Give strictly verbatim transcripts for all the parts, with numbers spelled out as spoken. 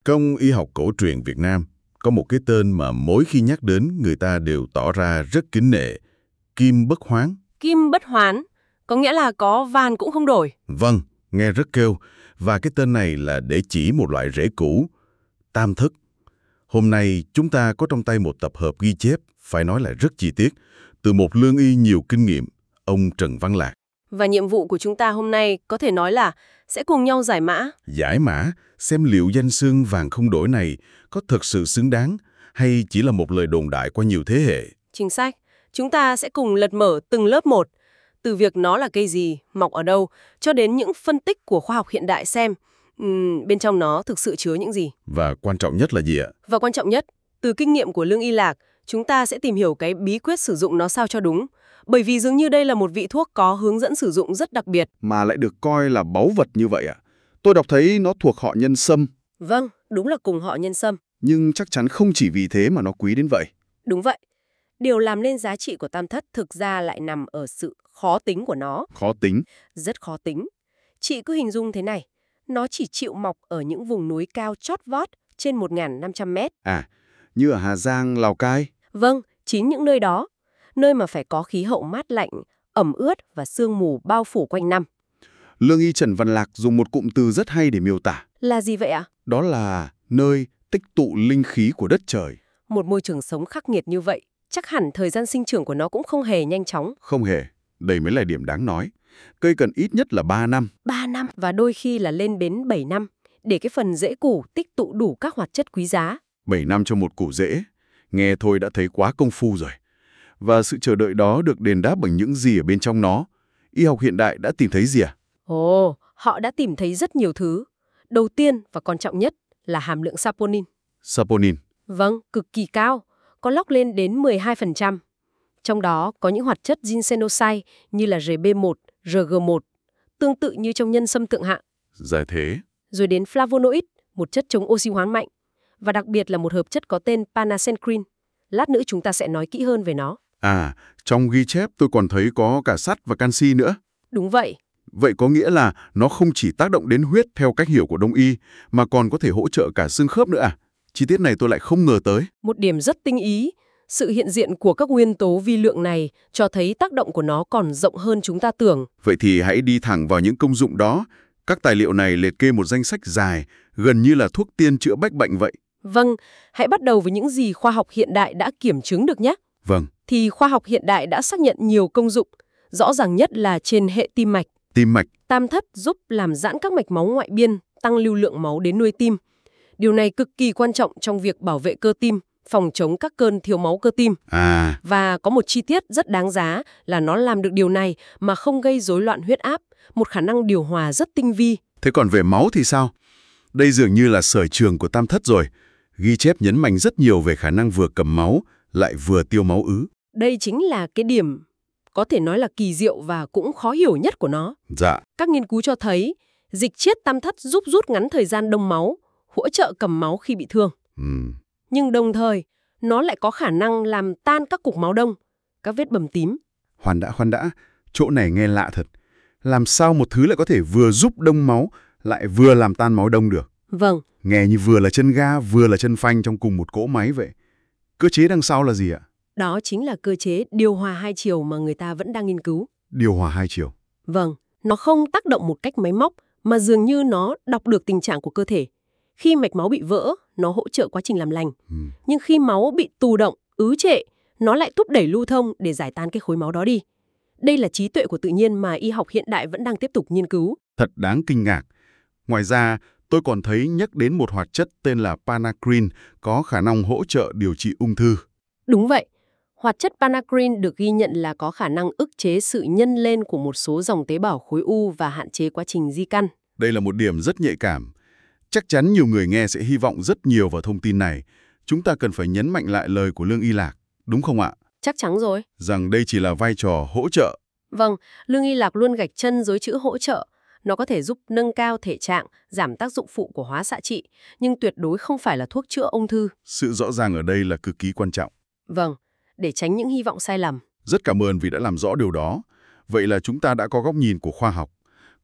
Trong y học cổ truyền Việt Nam, có một cái tên mà mỗi khi nhắc đến người ta đều tỏ ra rất kính nể, Kim Bất Hoán. Kim Bất Hoán, có nghĩa là có vàn cũng không đổi. Vâng, nghe rất kêu, và cái tên này là để chỉ một loại rễ củ, tam thức. Hôm nay chúng ta có trong tay một tập hợp ghi chép, phải nói là rất chi tiết, từ một lương y nhiều kinh nghiệm, ông Trần Văn Lạc. Và nhiệm vụ của chúng ta hôm nay có thể nói là sẽ cùng nhau giải mã. Giải mã, xem liệu danh xưng vàng không đổi này có thực sự xứng đáng hay chỉ là một lời đồn đại qua nhiều thế hệ. Chính xác, chúng ta sẽ cùng lật mở từng lớp một, từ việc nó là cây gì, mọc ở đâu, cho đến những phân tích của khoa học hiện đại xem um, bên trong nó thực sự chứa những gì. Và quan trọng nhất là gì ạ? Và quan trọng nhất, từ kinh nghiệm của Lương Y Lạc, chúng ta sẽ tìm hiểu cái bí quyết sử dụng nó sao cho đúng. Bởi vì dường như đây là một vị thuốc có hướng dẫn sử dụng rất đặc biệt. Mà lại được coi là báu vật như vậy ạ. Tôi đọc thấy nó thuộc họ Nhân Sâm. Vâng, đúng là cùng họ Nhân Sâm. Nhưng chắc chắn không chỉ vì thế mà nó quý đến vậy. Đúng vậy. Điều làm nên giá trị của tam thất thực ra lại nằm ở sự khó tính của nó. Khó tính? Rất khó tính. Chị cứ hình dung thế này. Nó chỉ chịu mọc ở những vùng núi cao chót vót trên một nghìn năm trăm mét. À, như ở Hà Giang, Lào Cai? Vâng, chính những nơi đó. Nơi mà phải có khí hậu mát lạnh, ẩm ướt và sương mù bao phủ quanh năm. Lương y Trần Văn Lạc dùng một cụm từ rất hay để miêu tả. Là gì vậy ạ? Đó là nơi tích tụ linh khí của đất trời. Một môi trường sống khắc nghiệt như vậy, chắc hẳn thời gian sinh trưởng của nó cũng không hề nhanh chóng. Không hề. Đây mới là điểm đáng nói. Cây cần ít nhất là ba năm. ba năm và đôi khi là lên đến bảy năm, để cái phần rễ củ tích tụ đủ các hoạt chất quý giá. bảy năm cho một củ rễ. Nghe thôi đã thấy quá công phu rồi. Và sự chờ đợi đó được đền đáp bằng những gì ở bên trong nó. Y học hiện đại đã tìm thấy gì à? Ồ, họ đã tìm thấy rất nhiều thứ. Đầu tiên và quan trọng nhất là hàm lượng saponin. Saponin? Vâng, cực kỳ cao, có log lên đến mười hai phần trăm. Trong đó có những hoạt chất ginsenoside như là R B một, R G một, tương tự như trong nhân sâm thượng hạng. Dạ thế. Rồi đến flavonoid, một chất chống oxy hóa mạnh, và đặc biệt là một hợp chất có tên panacencrin. Lát nữa chúng ta sẽ nói kỹ hơn về nó. À, trong ghi chép tôi còn thấy có cả sắt và canxi nữa. Đúng vậy. Vậy có nghĩa là nó không chỉ tác động đến huyết theo cách hiểu của Đông y, mà còn có thể hỗ trợ cả xương khớp nữa à? Chi tiết này tôi lại không ngờ tới. Một điểm rất tinh ý, sự hiện diện của các nguyên tố vi lượng này cho thấy tác động của nó còn rộng hơn chúng ta tưởng. Vậy thì hãy đi thẳng vào những công dụng đó. Các tài liệu này liệt kê một danh sách dài, gần như là thuốc tiên chữa bách bệnh vậy. Vâng, hãy bắt đầu với những gì khoa học hiện đại đã kiểm chứng được nhé. Vâng. Thì khoa học hiện đại đã xác nhận nhiều công dụng, rõ ràng nhất là trên hệ tim mạch. Tim mạch. Tam thất giúp làm giãn các mạch máu ngoại biên, tăng lưu lượng máu đến nuôi tim. Điều này cực kỳ quan trọng trong việc bảo vệ cơ tim, phòng chống các cơn thiếu máu cơ tim. À. Và có một chi tiết rất đáng giá là nó làm được điều này mà không gây rối loạn huyết áp, một khả năng điều hòa rất tinh vi. Thế còn về máu thì sao? Đây dường như là sở trường của tam thất rồi. Ghi chép nhấn mạnh rất nhiều về khả năng vừa cầm máu, lại vừa tiêu máu ứ. Đây chính là cái điểm có thể nói là kỳ diệu và cũng khó hiểu nhất của nó. Dạ. Các nghiên cứu cho thấy dịch chiết tam thất giúp rút ngắn thời gian đông máu, hỗ trợ cầm máu khi bị thương. Ừ. Nhưng đồng thời, nó lại có khả năng làm tan các cục máu đông, các vết bầm tím. Khoan đã, khoan đã. Chỗ này nghe lạ thật. Làm sao một thứ lại có thể vừa giúp đông máu, lại vừa làm tan máu đông được? Vâng. Nghe như vừa là chân ga, vừa là chân phanh trong cùng một cỗ máy vậy. Cơ chế đằng sau là gì ạ? Đó chính là cơ chế điều hòa hai chiều mà người ta vẫn đang nghiên cứu. Điều hòa hai chiều? Vâng, nó không tác động một cách máy móc, mà dường như nó đọc được tình trạng của cơ thể. Khi mạch máu bị vỡ, nó hỗ trợ quá trình làm lành. Ừ. Nhưng khi máu bị tù động, ứ trệ, nó lại thúc đẩy lưu thông để giải tán cái khối máu đó đi. Đây là trí tuệ của tự nhiên mà y học hiện đại vẫn đang tiếp tục nghiên cứu. Thật đáng kinh ngạc. Ngoài ra, tôi còn thấy nhắc đến một hoạt chất tên là panacrin có khả năng hỗ trợ điều trị ung thư. Đúng vậy. Hoạt chất panacrin được ghi nhận là có khả năng ức chế sự nhân lên của một số dòng tế bào khối u và hạn chế quá trình di căn. Đây là một điểm rất nhạy cảm. Chắc chắn nhiều người nghe sẽ hy vọng rất nhiều vào thông tin này. Chúng ta cần phải nhấn mạnh lại lời của Lương Y Lạc, đúng không ạ? Chắc chắn rồi. Rằng đây chỉ là vai trò hỗ trợ. Vâng, Lương Y Lạc luôn gạch chân dưới chữ hỗ trợ. Nó có thể giúp nâng cao thể trạng, giảm tác dụng phụ của hóa xạ trị, nhưng tuyệt đối không phải là thuốc chữa ung thư. Sự rõ ràng ở đây là cực kỳ quan trọng. Vâng, để tránh những hy vọng sai lầm. Rất cảm ơn vì đã làm rõ điều đó. Vậy là chúng ta đã có góc nhìn của khoa học.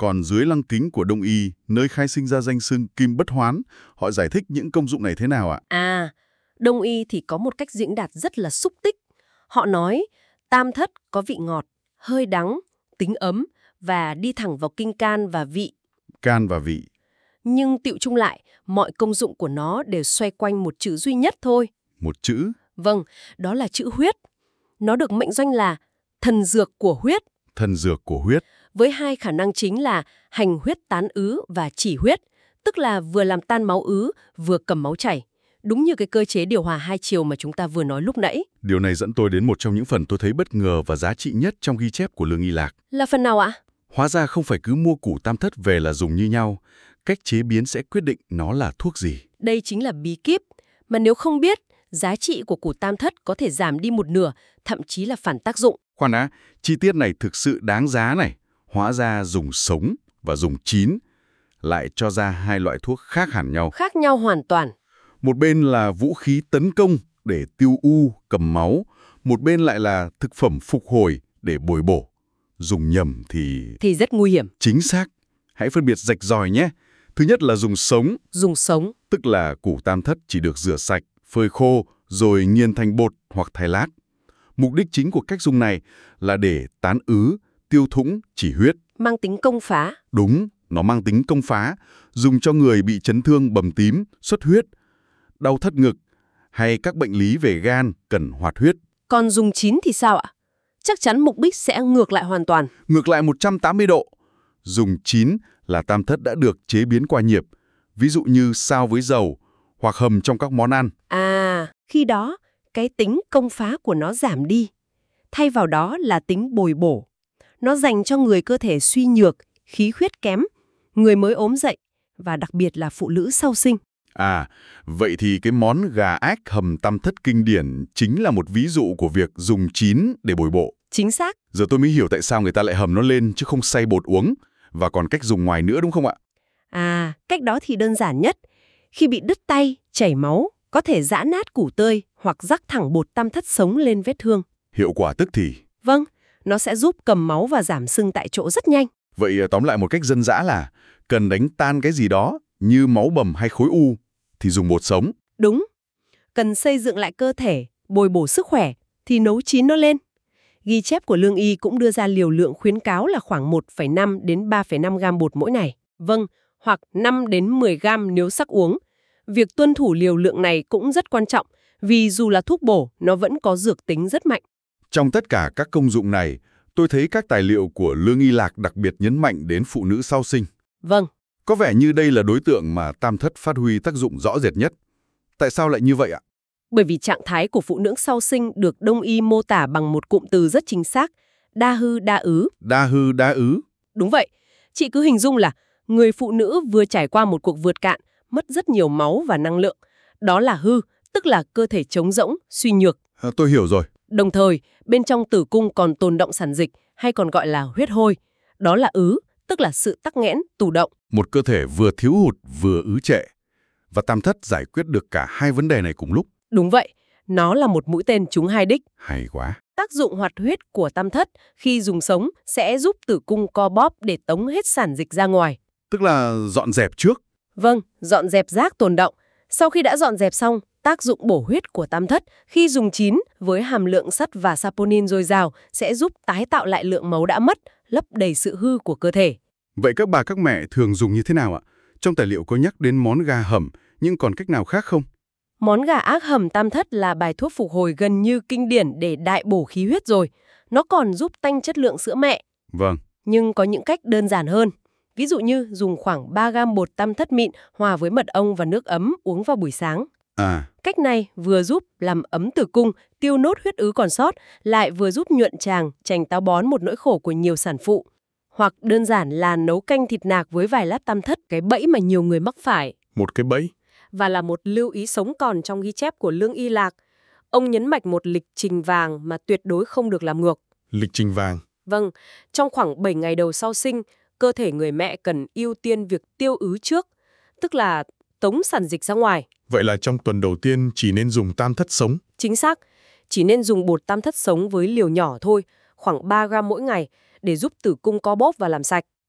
Còn dưới lăng kính của Đông y, nơi khai sinh ra danh xưng kim bất hoán, họ giải thích những công dụng này thế nào ạ? À, Đông y thì có một cách diễn đạt rất là xúc tích. Họ nói tam thất có vị ngọt, hơi đắng, tính ấm và đi thẳng vào kinh can và vị. Can và vị. Nhưng tựu chung lại, mọi công dụng của nó đều xoay quanh một chữ duy nhất thôi. Một chữ? Vâng, đó là chữ huyết. Nó được mệnh danh là thần dược của huyết. Thần dược của huyết. Với hai khả năng chính là hành huyết tán ứ và chỉ huyết, tức là vừa làm tan máu ứ, vừa cầm máu chảy. Đúng như cái cơ chế điều hòa hai chiều mà chúng ta vừa nói lúc nãy. Điều này dẫn tôi đến một trong những phần tôi thấy bất ngờ và giá trị nhất trong ghi chép của Lương Y Lạc. Là phần nào ạ? Hóa ra không phải cứ mua củ tam thất về là dùng như nhau. Cách chế biến sẽ quyết định nó là thuốc gì. Đây chính là bí kíp. Mà nếu không biết, giá trị của củ tam thất có thể giảm đi một nửa, thậm chí là phản tác dụng. Khoan đã, chi tiết này thực sự đáng giá này. Hóa ra dùng sống và dùng chín lại cho ra hai loại thuốc khác hẳn nhau. Khác nhau hoàn toàn. Một bên là vũ khí tấn công để tiêu u, cầm máu. Một bên lại là thực phẩm phục hồi để bồi bổ. Dùng nhầm thì... Thì rất nguy hiểm. Chính xác. Hãy phân biệt rạch ròi nhé. Thứ nhất là dùng sống. Dùng sống. Tức là củ tam thất chỉ được rửa sạch, phơi khô, rồi nghiền thành bột hoặc thái lát. Mục đích chính của cách dùng này là để tán ứ, tiêu thủng, chỉ huyết. Mang tính công phá. Đúng, nó mang tính công phá, dùng cho người bị chấn thương bầm tím, xuất huyết, đau thắt ngực, hay các bệnh lý về gan cần hoạt huyết. Còn dùng chín thì sao ạ? Chắc chắn mục đích sẽ ngược lại hoàn toàn. Ngược lại một trăm tám mươi độ. Dùng chín là tam thất đã được chế biến qua nhiệt, ví dụ như xào với dầu hoặc hầm trong các món ăn. À, khi đó, cái tính công phá của nó giảm đi. Thay vào đó là tính bồi bổ. Nó dành cho người cơ thể suy nhược, khí huyết kém, người mới ốm dậy và đặc biệt là phụ nữ sau sinh. À, vậy thì cái món gà ác hầm tam thất kinh điển chính là một ví dụ của việc dùng chín để bồi bổ. Chính xác. Giờ tôi mới hiểu tại sao người ta lại hầm nó lên chứ không xay bột uống. Và còn cách dùng ngoài nữa đúng không ạ? À, cách đó thì đơn giản nhất. Khi bị đứt tay, chảy máu, có thể giã nát củ tươi hoặc rắc thẳng bột tam thất sống lên vết thương. Hiệu quả tức thì? Vâng, nó sẽ giúp cầm máu và giảm sưng tại chỗ rất nhanh. Vậy tóm lại một cách dân dã là cần đánh tan cái gì đó như máu bầm hay khối u thì dùng bột sống. Đúng. Cần xây dựng lại cơ thể, bồi bổ sức khỏe thì nấu chín nó lên. Ghi chép của Lương Y cũng đưa ra liều lượng khuyến cáo là khoảng một phẩy năm đến ba phẩy năm gam bột mỗi ngày. Vâng, hoặc năm đến mười gam nếu sắc uống. Việc tuân thủ liều lượng này cũng rất quan trọng vì dù là thuốc bổ, nó vẫn có dược tính rất mạnh. Trong tất cả các công dụng này, tôi thấy các tài liệu của Lương Y Lạc đặc biệt nhấn mạnh đến phụ nữ sau sinh. Vâng. Có vẻ như đây là đối tượng mà tam thất phát huy tác dụng rõ rệt nhất. Tại sao lại như vậy ạ? Bởi vì trạng thái của phụ nữ sau sinh được Đông y mô tả bằng một cụm từ rất chính xác, đa hư đa ứ. Đa hư đa ứ? Đúng vậy. Chị cứ hình dung là người phụ nữ vừa trải qua một cuộc vượt cạn, mất rất nhiều máu và năng lượng. Đó là hư, tức là cơ thể trống rỗng, suy nhược. À, tôi hiểu rồi. Đồng thời, bên trong tử cung còn tồn động sản dịch, hay còn gọi là huyết hôi. Đó là ứ, tức là sự tắc nghẽn, tù động. Một cơ thể vừa thiếu hụt vừa ứ trệ. Và tam thất giải quyết được cả hai vấn đề này cùng lúc. Đúng vậy, nó là một mũi tên trúng hai đích. Hay quá. Tác dụng hoạt huyết của tam thất khi dùng sống sẽ giúp tử cung co bóp để tống hết sản dịch ra ngoài. Tức là dọn dẹp trước. Vâng, dọn dẹp rác tồn động. Sau khi đã dọn dẹp xong, tác dụng bổ huyết của tam thất khi dùng chín với hàm lượng sắt và saponin dồi dào sẽ giúp tái tạo lại lượng máu đã mất, lấp đầy sự hư của cơ thể. Vậy các bà các mẹ thường dùng như thế nào ạ? Trong tài liệu có nhắc đến món gà hầm, nhưng còn cách nào khác không? Món gà ác hầm tam thất là bài thuốc phục hồi gần như kinh điển để đại bổ khí huyết rồi. Nó còn giúp tăng chất lượng sữa mẹ. Vâng. Nhưng có những cách đơn giản hơn. Ví dụ như dùng khoảng ba gam bột tam thất mịn hòa với mật ong và nước ấm uống vào buổi sáng. À. Cách này vừa giúp làm ấm tử cung, tiêu nốt huyết ứ còn sót, lại vừa giúp nhuận tràng, tránh táo bón một nỗi khổ của nhiều sản phụ. Hoặc đơn giản là nấu canh thịt nạc với vài lát tam thất, cái bẫy mà nhiều người mắc phải. Một cái bẫy. Và là một lưu ý sống còn trong ghi chép của Lương Y Lạc. Ông nhấn mạnh một lịch trình vàng mà tuyệt đối không được làm ngược. Lịch trình vàng? Vâng, trong khoảng bảy ngày đầu sau sinh, cơ thể người mẹ cần ưu tiên việc tiêu ứ trước, tức là tống sản dịch ra ngoài. Vậy là trong tuần đầu tiên chỉ nên dùng tam thất sống? Chính xác, chỉ nên dùng bột tam thất sống với liều nhỏ thôi, khoảng ba gam mỗi ngày, để giúp tử cung co bóp và làm sạch.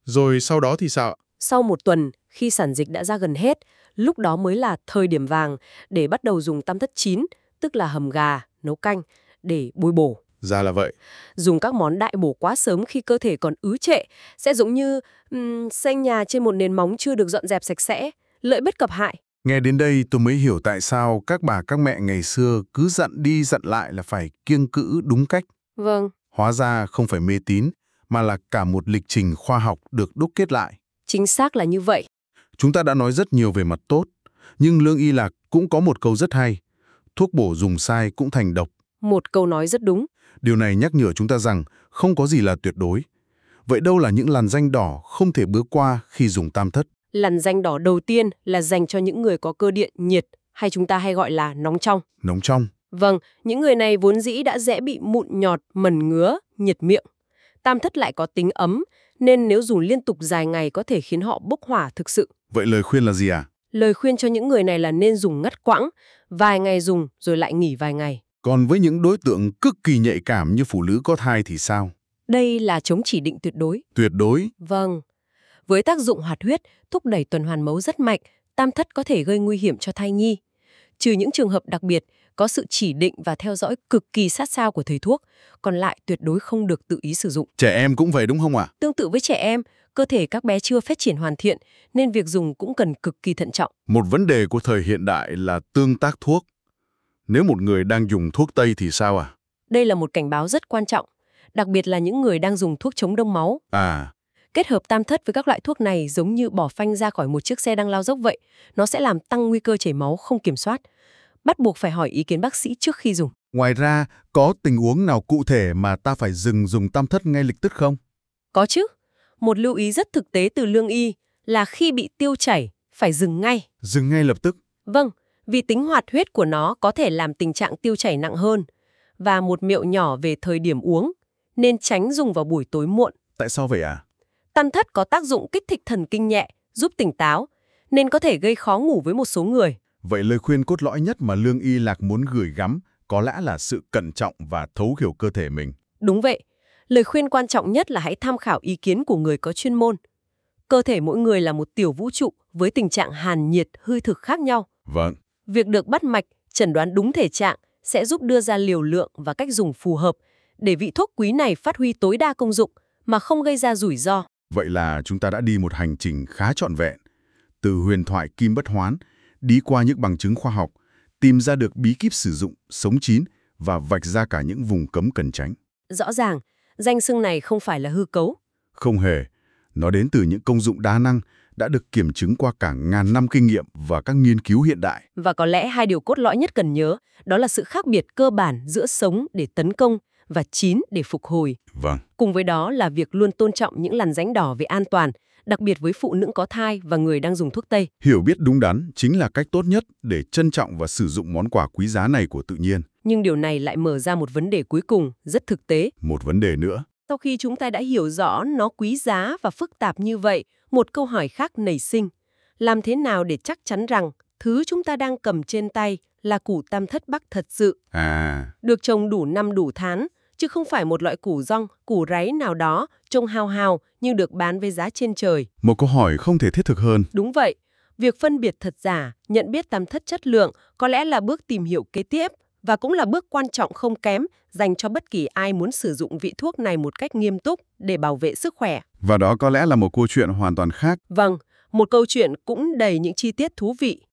Rồi sau đó thì sao? Sau một tuần, khi sản dịch đã ra gần hết, lúc đó mới là thời điểm vàng để bắt đầu dùng tam thất chín, tức là hầm gà, nấu canh, để bồi bổ. Ra là vậy. Dùng các món đại bổ quá sớm khi cơ thể còn ứ trệ sẽ giống như um, xây nhà trên một nền móng chưa được dọn dẹp sạch sẽ, lợi bất cập hại. Nghe đến đây tôi mới hiểu tại sao các bà các mẹ ngày xưa cứ dặn đi dặn lại là phải kiêng cữ đúng cách. Vâng, Hóa ra không phải mê tín, mà là cả một lịch trình khoa học được đúc kết lại. chính xác là như vậy. Chúng ta đã nói rất nhiều về mặt tốt, nhưng Lương Y Lạc cũng có một câu rất hay. Thuốc bổ dùng sai cũng thành độc. Một câu nói rất đúng. Điều này nhắc nhở chúng ta rằng không có gì là tuyệt đối. Vậy đâu là những làn ranh đỏ không thể bước qua khi dùng tam thất? Lằn ranh đỏ đầu tiên là dành cho những người có cơ địa nhiệt, hay chúng ta hay gọi là nóng trong. Nóng trong. Vâng, những người này vốn dĩ đã dễ bị mụn nhọt, mẩn ngứa, nhiệt miệng. Tam thất lại có tính ấm, nên nếu dùng liên tục dài ngày có thể khiến họ bốc hỏa thực sự. Vậy lời khuyên là gì à? Lời khuyên cho những người này là nên dùng ngắt quãng, vài ngày dùng rồi lại nghỉ vài ngày. Còn với những đối tượng cực kỳ nhạy cảm như phụ nữ có thai thì sao? Đây là chống chỉ định tuyệt đối. Tuyệt đối. Vâng. Với tác dụng hoạt huyết, thúc đẩy tuần hoàn máu rất mạnh, tam thất có thể gây nguy hiểm cho thai nhi. Trừ những trường hợp đặc biệt, có sự chỉ định và theo dõi cực kỳ sát sao của thầy thuốc, còn lại tuyệt đối không được tự ý sử dụng. Trẻ em cũng vậy đúng không ạ? Tương tự với trẻ em, cơ thể các bé chưa phát triển hoàn thiện, nên việc dùng cũng cần cực kỳ thận trọng. Một vấn đề của thời hiện đại là tương tác thuốc. Nếu một người đang dùng thuốc Tây thì sao à? Đây là một cảnh báo rất quan trọng, đặc biệt là những người đang dùng thuốc chống đông máu. À, Kết hợp tam thất với các loại thuốc này giống như bỏ phanh ra khỏi một chiếc xe đang lao dốc vậy, nó sẽ làm tăng nguy cơ chảy máu không kiểm soát. Bắt buộc phải hỏi ý kiến bác sĩ trước khi dùng. ngoài ra, có tình huống nào cụ thể mà ta phải dừng dùng tam thất ngay lập tức không? Có chứ. Một lưu ý rất thực tế từ lương y là khi bị tiêu chảy, phải dừng ngay. Dừng ngay lập tức. Vâng, vì tính hoạt huyết của nó có thể làm tình trạng tiêu chảy nặng hơn. Và một mẹo nhỏ về thời điểm uống, nên tránh dùng vào buổi tối muộn. Tại sao vậy à? Tam thất có tác dụng kích thích thần kinh nhẹ, giúp tỉnh táo, nên có thể gây khó ngủ với một số người. Vậy lời khuyên cốt lõi nhất mà Lương Y Lạc muốn gửi gắm có lẽ là sự cẩn trọng và thấu hiểu cơ thể mình. Đúng vậy, lời khuyên quan trọng nhất là hãy tham khảo ý kiến của người có chuyên môn. Cơ thể mỗi người là một tiểu vũ trụ với tình trạng hàn nhiệt, hư thực khác nhau. Vâng. Việc được bắt mạch, chẩn đoán đúng thể trạng sẽ giúp đưa ra liều lượng và cách dùng phù hợp để vị thuốc quý này phát huy tối đa công dụng mà không gây ra rủi ro. Vậy là chúng ta đã đi một hành trình khá trọn vẹn. Từ huyền thoại kim bất hoán, đi qua những bằng chứng khoa học, tìm ra được bí kíp sử dụng, sống chín và vạch ra cả những vùng cấm cần tránh. Rõ ràng, danh xưng này không phải là hư cấu. Không hề. Nó đến từ những công dụng đa năng đã được kiểm chứng qua cả ngàn năm kinh nghiệm và các nghiên cứu hiện đại. Và có lẽ hai điều cốt lõi nhất cần nhớ, đó là sự khác biệt cơ bản giữa sống để tấn công và chín để phục hồi. Vâng. Cùng với đó là việc luôn tôn trọng những làn rãnh đỏ về an toàn, đặc biệt với phụ nữ có thai và người đang dùng thuốc Tây. Hiểu biết đúng đắn chính là cách tốt nhất để trân trọng và sử dụng món quà quý giá này của tự nhiên. Nhưng điều này lại mở ra một vấn đề cuối cùng, rất thực tế. Một vấn đề nữa. Sau khi chúng ta đã hiểu rõ nó quý giá và phức tạp như vậy, một câu hỏi khác nảy sinh. Làm thế nào để chắc chắn rằng thứ chúng ta đang cầm trên tay là củ tam thất bắc thật sự? À, Được trồng đủ năm đủ tháng, chứ không phải một loại củ rong, củ ráy nào đó trông hao hao nhưng được bán với giá trên trời. một câu hỏi không thể thiết thực hơn. Đúng vậy, việc phân biệt thật giả, nhận biết tam thất chất lượng có lẽ là bước tìm hiểu kế tiếp và cũng là bước quan trọng không kém dành cho bất kỳ ai muốn sử dụng vị thuốc này một cách nghiêm túc để bảo vệ sức khỏe. Và đó có lẽ là một câu chuyện hoàn toàn khác. Vâng, một câu chuyện cũng đầy những chi tiết thú vị.